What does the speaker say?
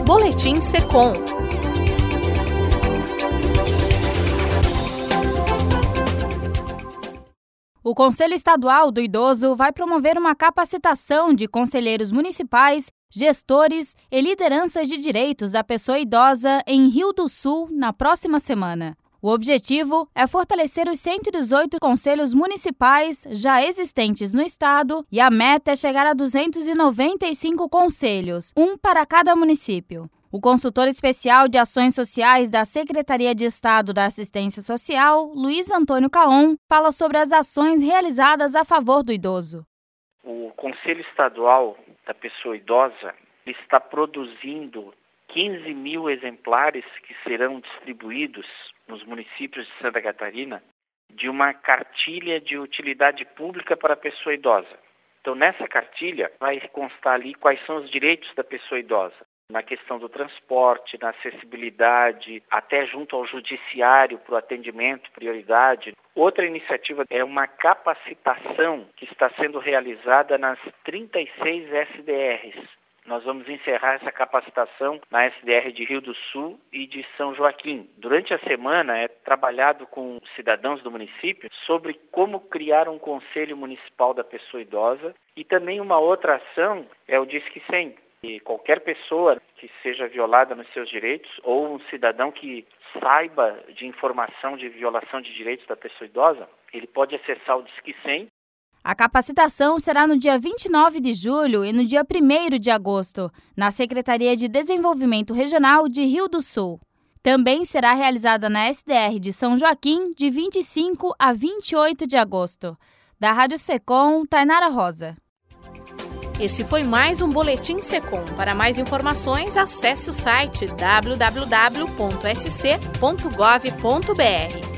Boletim Secom. O Conselho Estadual do Idoso vai promover uma capacitação de conselheiros municipais, gestores e lideranças de direitos da pessoa idosa em Rio do Sul na próxima semana. O objetivo é fortalecer os 118 conselhos municipais já existentes no estado e a meta é chegar a 295 conselhos, um para cada município. O consultor especial de ações sociais da Secretaria de Estado da Assistência Social, Luiz Antônio Caon, fala sobre as ações realizadas a favor do idoso. O Conselho Estadual da Pessoa Idosa está produzindo 15 mil exemplares que serão distribuídos nos municípios de Santa Catarina de uma cartilha de utilidade pública para a pessoa idosa. Então, nessa cartilha vai constar ali quais são os direitos da pessoa idosa, na questão do transporte, na acessibilidade, até junto ao judiciário para o atendimento, prioridade. Outra iniciativa é uma capacitação que está sendo realizada nas 36 SDRs. Nós vamos encerrar essa capacitação na SDR de Rio do Sul e de São Joaquim. Durante a semana é trabalhado com cidadãos do município sobre como criar um conselho municipal da pessoa idosa, e também uma outra ação é o Disque 100. E qualquer pessoa que seja violada nos seus direitos ou um cidadão que saiba de informação de violação de direitos da pessoa idosa, ele pode acessar o Disque 100. A capacitação será no dia 29 de julho e no dia 1º de agosto, na Secretaria de Desenvolvimento Regional de Rio do Sul. Também será realizada na SDR de São Joaquim de 25 a 28 de agosto. Da Rádio Secom, Tainara Rosa. Esse foi mais um Boletim Secom. Para mais informações, acesse o site www.sc.gov.br.